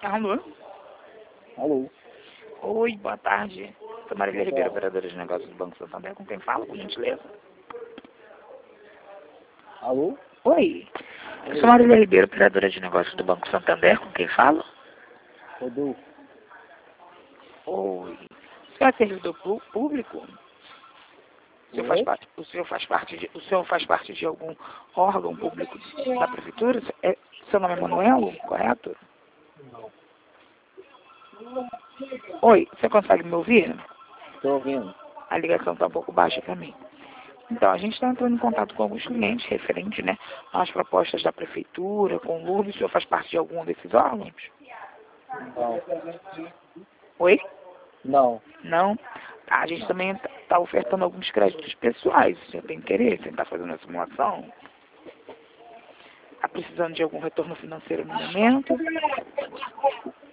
Alô? Alô? Oi, boa tarde. Sou Marília Ribeiro, operadora de negócios do Banco Santander. Com quem fala, por gentileza? Alô? Oi. Eu sou Marília Ribeiro, operadora de negócios do Banco Santander. Com quem falo? Rodolfo? Oi. O senhor é servidor público? O senhor faz parte de algum órgão público da prefeitura? Seu nome é Manuelo, correto? Não. Oi, você consegue me ouvir? Estou ouvindo. A ligação está um pouco baixa para mim. Então, a gente está entrando em contato com alguns clientes referente, né, às propostas da prefeitura, com o LUB. O senhor faz parte de algum desses órgãos? Não. Oi? Não. Não? Tá, a gente também está ofertando alguns créditos pessoais. O senhor tem interesse em estar fazendo a simulação? Está precisando de algum retorno financeiro no momento?